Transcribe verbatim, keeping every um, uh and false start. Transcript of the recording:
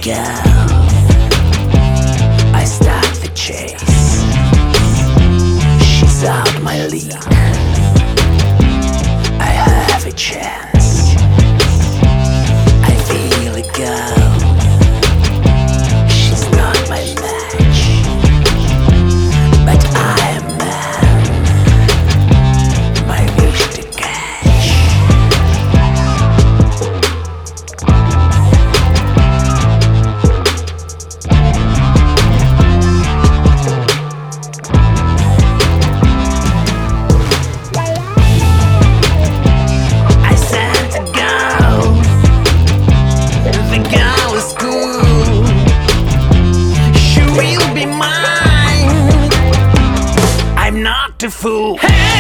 girl, I start the chase. She's out my league, I have a chance. I feel a girl, she's not my match, but I am man, my wish to catch. I sent a girl, the girl is cool, she will be mine, I'm not a fool. Hey!